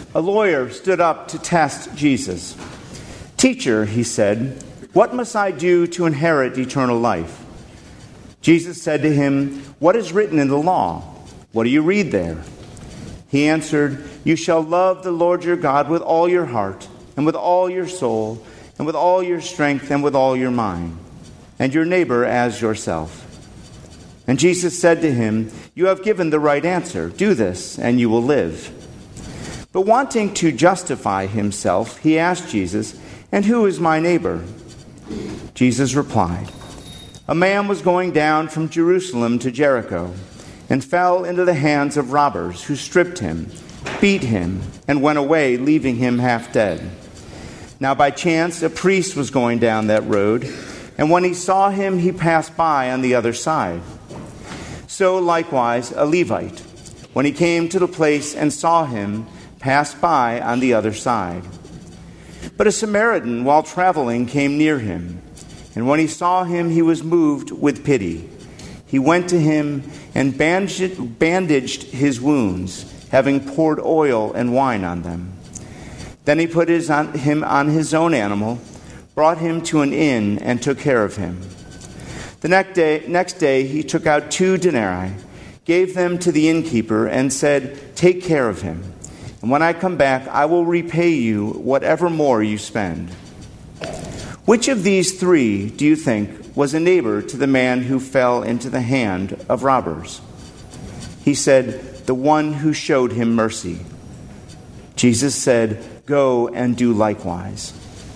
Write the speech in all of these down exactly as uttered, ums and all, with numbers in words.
A lawyer stood up to test Jesus. "Teacher," he said, "what must I do to inherit eternal life?" Jesus said to him, "What is written in the law? What do you read there?" He answered, "You shall love the Lord your God with all your heart, and with all your soul, and with all your strength, and with all your mind, and your neighbor as yourself." And Jesus said to him, "You have given the right answer. Do this, and you will live." But wanting to justify himself, he asked Jesus, "And who is my neighbor?" Jesus replied, "A man was going down from Jerusalem to Jericho, and fell into the hands of robbers, who stripped him, beat him, and went away, leaving him half dead. Now by chance a priest was going down that road, and when he saw him, he passed by on the other side. So likewise a Levite, when he came to the place and saw him, passed by on the other side. But a Samaritan, while traveling, came near him, and when he saw him, he was moved with pity. He went to him and bandaged, bandaged his wounds, having poured oil and wine on them. Then he put his on, him on his own animal, brought him to an inn, and took care of him. The next day, next day he took out two denarii, gave them to the innkeeper, and said, "Take care of him, and when I come back, I will repay you whatever more you spend." Which of these three, do you think, was a neighbor to the man who fell into the hand of robbers? He said, "The one who showed him mercy." Jesus said, "Go and do likewise."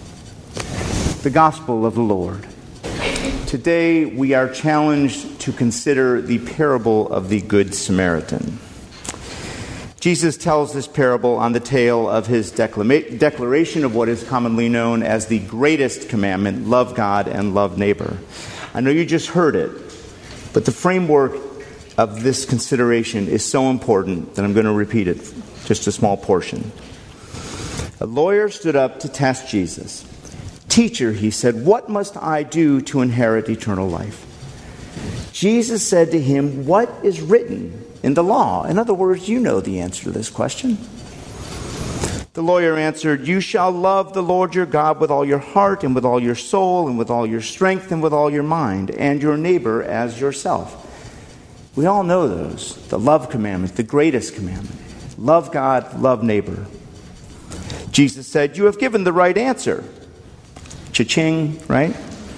The Gospel of the Lord. Today we are challenged to consider the parable of the Good Samaritan. Jesus tells this parable on the tail of his declama- declaration of what is commonly known as the greatest commandment, love God and love neighbor. I know you just heard it, but the framework of this consideration is so important that I'm going to repeat it, just a small portion. A lawyer stood up to test Jesus. "Teacher," he said, "what must I do to inherit eternal life?" Jesus said to him, "What is written in the law?" In other words, you know the answer to this question. The lawyer answered, "You shall love the Lord your God with all your heart, and with all your soul, and with all your strength, and with all your mind, and your neighbor as yourself." We all know those. The love commandment, the greatest commandment. Love God, love neighbor. Jesus said, "You have given the right answer." Cha-ching, right?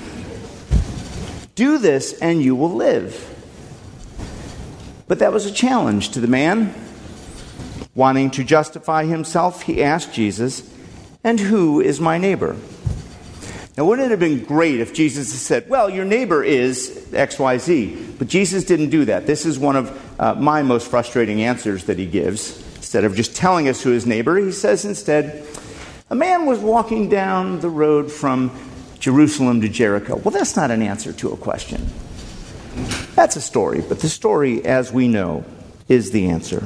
"Do this and you will live." But that was a challenge to the man. Wanting to justify himself, he asked Jesus, "And who is my neighbor?" Now, wouldn't it have been great if Jesus had said, "Well, your neighbor is X Y Z." But Jesus didn't do that. This is one of uh, my most frustrating answers that he gives. Instead of just telling us who his neighbor, he says instead, "A man was walking down the road from Jerusalem to Jericho." Well, that's not an answer to a question. That's a story, but the story, as we know, is the answer.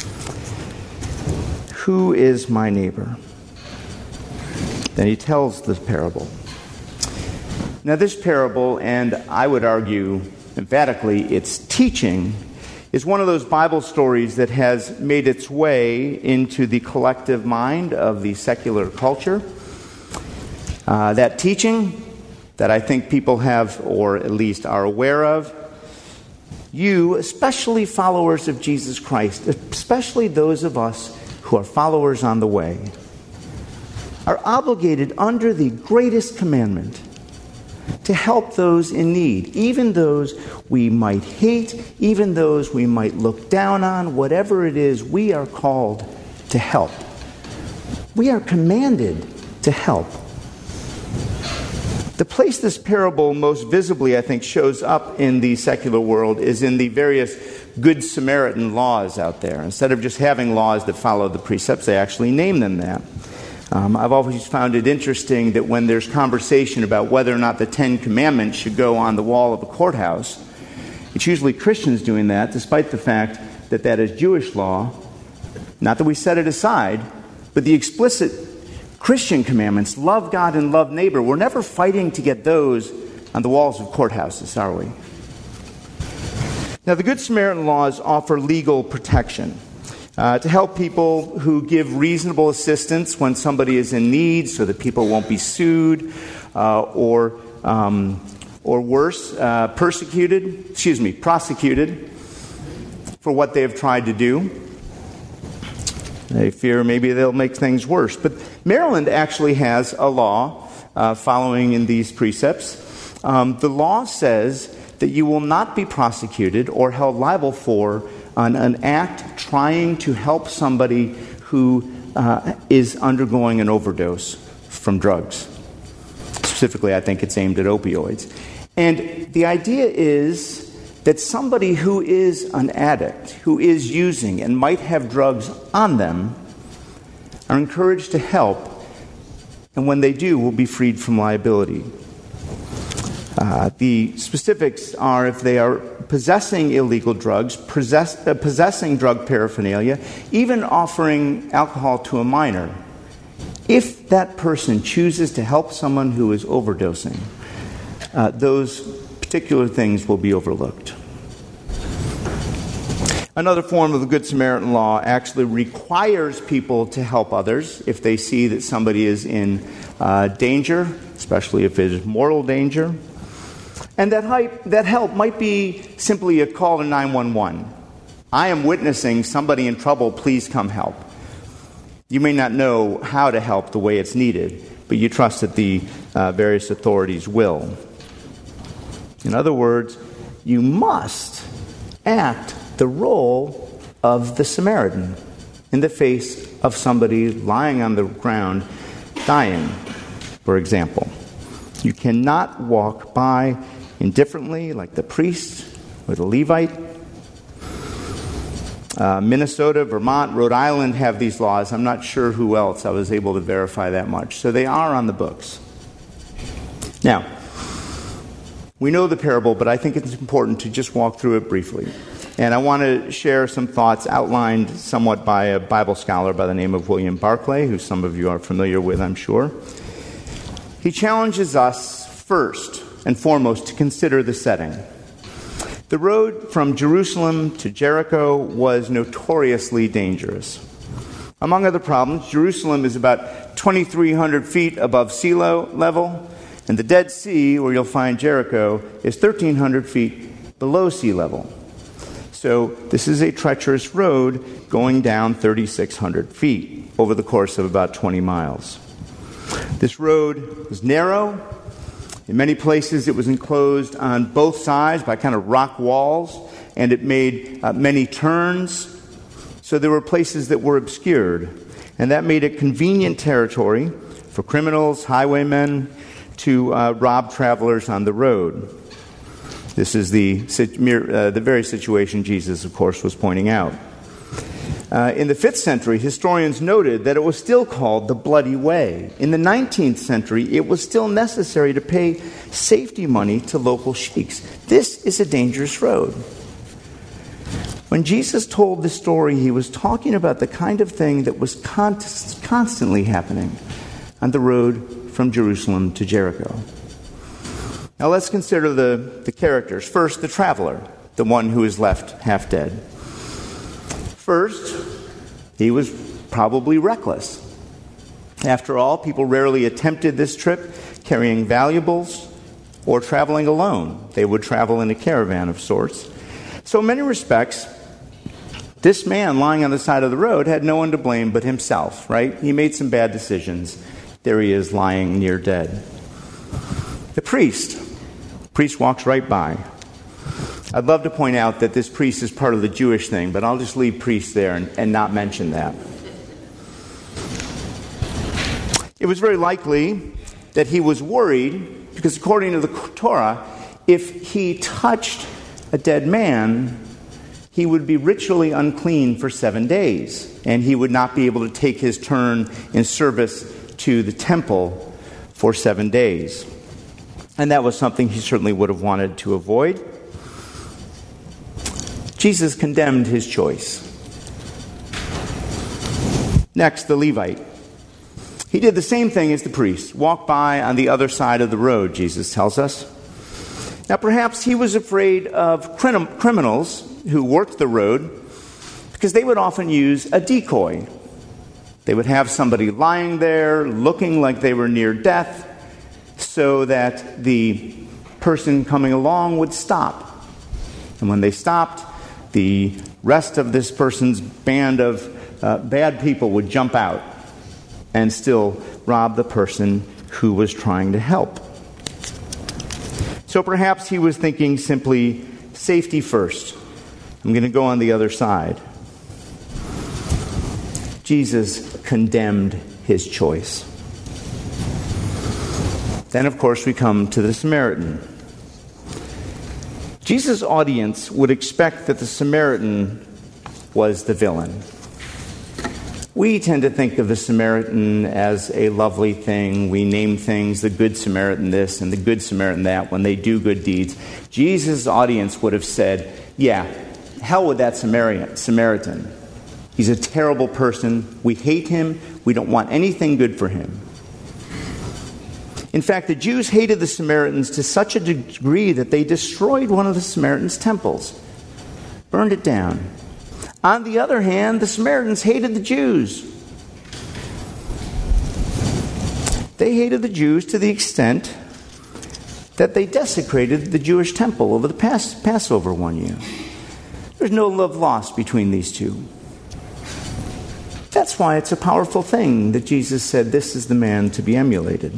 Who is my neighbor? Then he tells this parable. Now, this parable, and I would argue emphatically its teaching, is one of those Bible stories that has made its way into the collective mind of the secular culture. Uh, that teaching that I think people have, or at least are aware of, you, especially followers of Jesus Christ, especially those of us who are followers on the way, are obligated under the greatest commandment to help those in need, even those we might hate, even those we might look down on, whatever it is, we are called to help. We are commanded to help. The place this parable most visibly, I think, shows up in the secular world is in the various Good Samaritan laws out there. Instead of just having laws that follow the precepts, they actually name them that. Um, I've always found it interesting that when there's conversation about whether or not the Ten Commandments should go on the wall of a courthouse, it's usually Christians doing that, despite the fact that that is Jewish law. Not that we set it aside, but the explicit Christian commandments, love God and love neighbor, we're never fighting to get those on the walls of courthouses, are we? Now, the Good Samaritan laws offer legal protection. uh, to help people who give reasonable assistance when somebody is in need so that people won't be sued uh, or, um, or worse, uh, persecuted, excuse me, prosecuted for what they have tried to do. They fear maybe they'll make things worse. But Maryland actually has a law uh, following in these precepts. Um, the law says that you will not be prosecuted or held liable for an, an act trying to help somebody who uh, is undergoing an overdose from drugs. Specifically, I think it's aimed at opioids. And the idea is that somebody who is an addict, who is using and might have drugs on them, are encouraged to help, and when they do, will be freed from liability. Uh, the specifics are if they are possessing illegal drugs, possess, uh, possessing drug paraphernalia, even offering alcohol to a minor. If that person chooses to help someone who is overdosing, uh, those particular things will be overlooked. Another form of the Good Samaritan law actually requires people to help others if they see that somebody is in uh, danger, especially if it is mortal danger. And that, hype, that help might be simply a call to nine one one. I am witnessing somebody in trouble, please come help. You may not know how to help the way it's needed, but you trust that the uh, various authorities will. In other words, you must act the role of the Samaritan in the face of somebody lying on the ground dying, for example. You cannot walk by indifferently like the priest or the Levite. Uh, Minnesota, Vermont, Rhode Island have these laws. I'm not sure who else. I was able to verify that much. So they are on the books. Now, we know the parable, but I think it's important to just walk through it briefly. And I want to share some thoughts outlined somewhat by a Bible scholar by the name of William Barclay, who some of you are familiar with, I'm sure. He challenges us first and foremost to consider the setting. The road from Jerusalem to Jericho was notoriously dangerous. Among other problems, Jerusalem is about twenty-three hundred feet above sea level, and the Dead Sea, where you'll find Jericho, is thirteen hundred feet below sea level. So this is a treacherous road going down thirty-six hundred feet over the course of about twenty miles. This road was narrow. In many places it was enclosed on both sides by kind of rock walls, and it made uh, many turns. So there were places that were obscured, and that made it convenient territory for criminals, highwaymen, to uh, rob travelers on the road. This is the, uh, the very situation Jesus, of course, was pointing out. Uh, in the fifth century, historians noted that it was still called the Bloody Way. In the nineteenth century, it was still necessary to pay safety money to local sheiks. This is a dangerous road. When Jesus told this story, he was talking about the kind of thing that was con- constantly happening on the road from Jerusalem to Jericho. Now let's consider the, the characters. First, the traveler, the one who is left half dead. First, he was probably reckless. After all, people rarely attempted this trip carrying valuables or traveling alone. They would travel in a caravan of sorts. So in many respects, this man lying on the side of the road had no one to blame but himself, right? He made some bad decisions. There he is lying near dead. The priest. The priest walks right by. I'd love to point out that this priest is part of the Jewish thing, but I'll just leave priest there and, and not mention that. It was very likely that he was worried because according to the Torah, if he touched a dead man, he would be ritually unclean for seven days, and he would not be able to take his turn in service to the temple for seven days. And that was something he certainly would have wanted to avoid. Jesus condemned his choice. Next, the Levite. He did the same thing as the priest, walked by on the other side of the road, Jesus tells us. Now, perhaps he was afraid of crim- criminals who worked the road Because they would often use a decoy. They would have somebody lying there looking like they were near death so that the person coming along would stop. And when they stopped, the rest of this person's band of uh, bad people would jump out and still rob the person who was trying to help. So perhaps he was thinking simply, safety first. I'm going to go on the other side. Jesus condemned his choice. Then, of course, we come to the Samaritan. Jesus' audience would expect that the Samaritan was the villain. We tend to think of the Samaritan as a lovely thing. We name things, the Good Samaritan this and the Good Samaritan that, when they do good deeds. Jesus' audience would have said, yeah, hell with that Samaritan. He's a terrible person. We hate him. We don't want anything good for him. In fact, the Jews hated the Samaritans to such a degree that they destroyed one of the Samaritans' temples, burned it down. On the other hand, the Samaritans hated the Jews. They hated the Jews to the extent that they desecrated the Jewish temple over the Pass- Passover one year. There's no love lost between these two. That's why it's a powerful thing that Jesus said, this is the man to be emulated.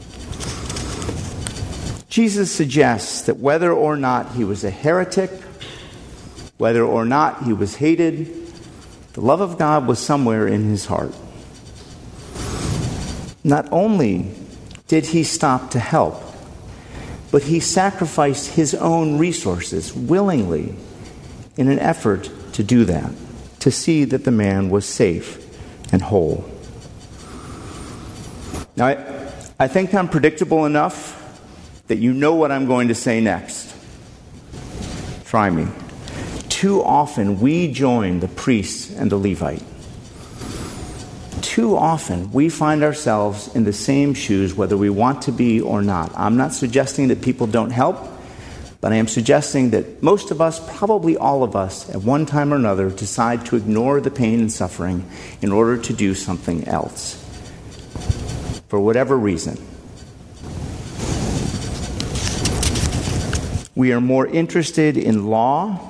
Jesus suggests that whether or not he was a heretic, whether or not he was hated, the love of God was somewhere in his heart. Not only did he stop to help, but he sacrificed his own resources willingly in an effort to do that, to see that the man was safe and whole. Now, I, I think I'm predictable enough that you know what I'm going to say next. Try me. Too often we join the priest and the Levite. Too often we find ourselves in the same shoes whether we want to be or not. I'm not suggesting that people don't help, but I am suggesting that most of us, probably all of us, at one time or another, decide to ignore the pain and suffering in order to do something else. For whatever reason. We are more interested in law.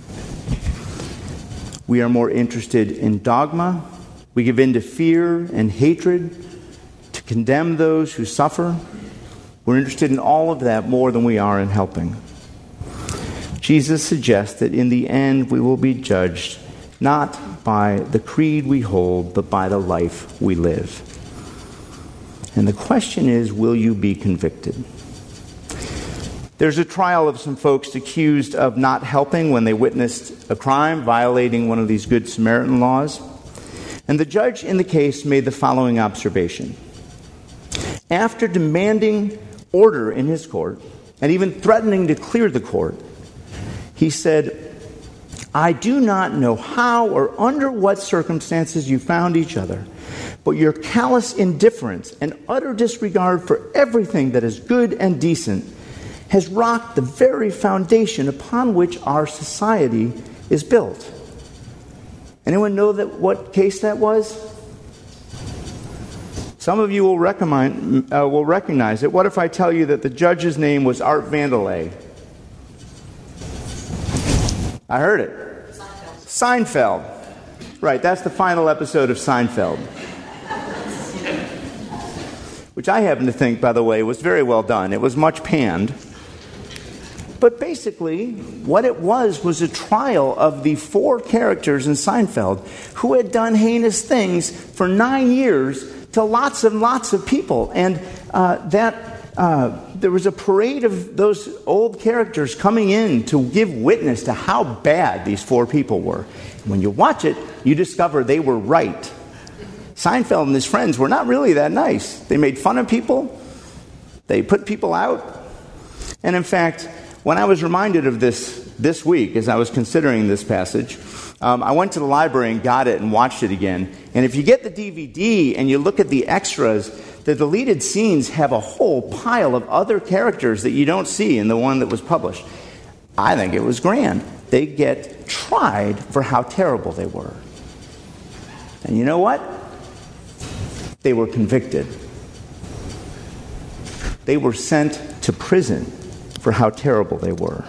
We are more interested in dogma. We give in to fear and hatred to condemn those who suffer. We're interested in all of that more than we are in helping. Jesus suggests that in the end we will be judged not by the creed we hold, but by the life we live. And the question is, will you be convicted? There's a trial of some folks accused of not helping when they witnessed a crime, violating one of these Good Samaritan laws. And the judge in the case made the following observation. After demanding order in his court, and even threatening to clear the court, he said, I do not know how or under what circumstances you found each other, but your callous indifference and utter disregard for everything that is good and decent has rocked the very foundation upon which our society is built. Anyone know that what case that was? Some of you will recognize, uh, will recognize it. What if I tell you that the judge's name was Art Vandelay? I heard it. Seinfeld. Seinfeld. Right, that's the final episode of Seinfeld. Which I happen to think, by the way, was very well done. It was much panned. But basically, what it was was a trial of the four characters in Seinfeld who had done heinous things for nine years to lots and lots of people. And uh, that uh, there was a parade of those old characters coming in to give witness to how bad these four people were. And when you watch it, you discover they were right. Seinfeld and his friends were not really that nice. They made fun of people. They put people out. And in fact, when I was reminded of this this week, as I was considering this passage, um, I went to the library and got it and watched it again. And if you get the D V D and you look at the extras, the deleted scenes have a whole pile of other characters that you don't see in the one that was published. I think it was grand. they get tried for how terrible they were. And you know what? They were convicted. They were sent to prison for how terrible they were.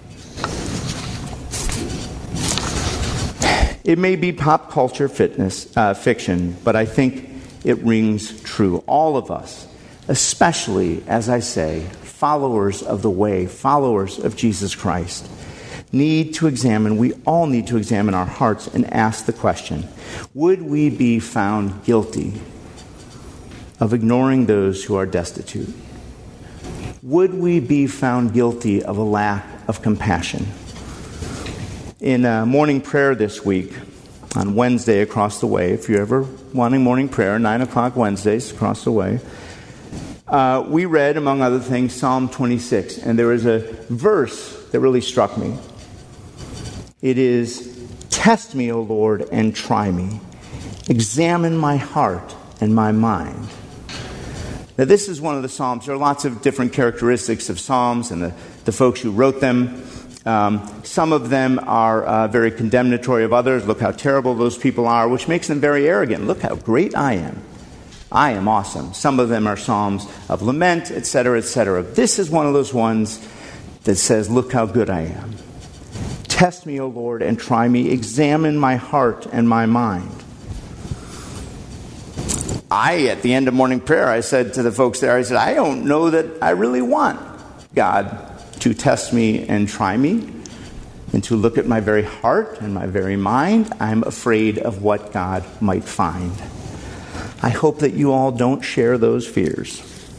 It may be pop culture fitness, uh, fiction, but I think it rings true. All of us, especially, as I say, followers of the way, followers of Jesus Christ, need to examine, we all need to examine our hearts and ask the question, would we be found guilty of ignoring those who are destitute? Would we be found guilty of a lack of compassion? In uh, morning prayer this week, on Wednesday across the way, if you're ever wanting morning prayer, nine o'clock Wednesdays across the way, uh, we read, among other things, Psalm twenty-six. And there is a verse that really struck me. It is, "Test me, O Lord, and try me. Examine my heart and my mind." Now, this is one of the Psalms. There are lots of different characteristics of Psalms and the, the folks who wrote them. Um, some of them are uh, very condemnatory of others. Look how terrible those people are, which makes them very arrogant. Look how great I am. I am awesome. Some of them are Psalms of lament, et cetera, et cetera. This is one of those ones that says, look how good I am. Test me, O Lord, and try me. Examine my heart and my mind. I, at the end of morning prayer, I said to the folks there, I said, I don't know that I really want God to test me and try me and to look at my very heart and my very mind. I'm afraid of what God might find. I hope that you all don't share those fears.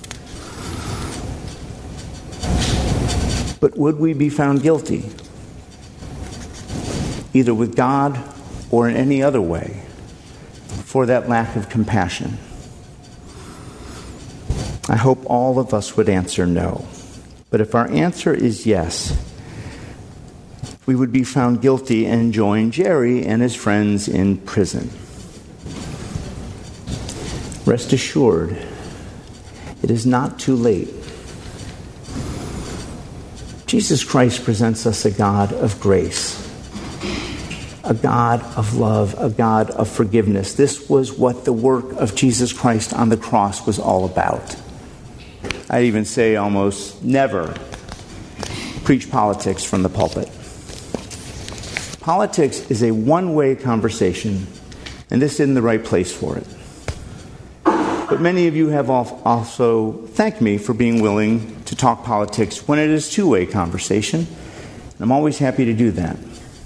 But would we be found guilty, either with God or in any other way, for that lack of compassion? I hope all of us would answer no. But if our answer is yes, we would be found guilty and join Jerry and his friends in prison. Rest assured, it is not too late. Jesus Christ presents us a God of grace, a God of love, a God of forgiveness. This was what the work of Jesus Christ on the cross was all about. I'd even say almost never preach politics from the pulpit. Politics is a one-way conversation, and this isn't the right place for it. But many of you have also thanked me for being willing to talk politics when it is a two-way conversation. And I'm always happy to do that.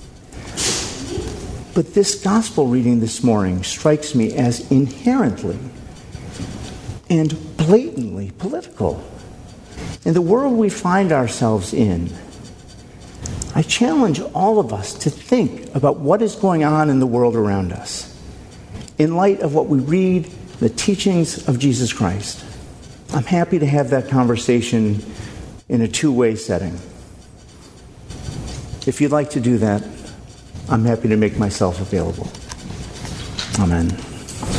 But this gospel reading this morning strikes me as inherently and blatantly political. In the world we find ourselves in, I challenge all of us to think about what is going on in the world around us in light of what we read, the teachings of Jesus Christ. I'm happy to have that conversation in a two-way setting. If you'd like to do that, I'm happy to make myself available. Amen.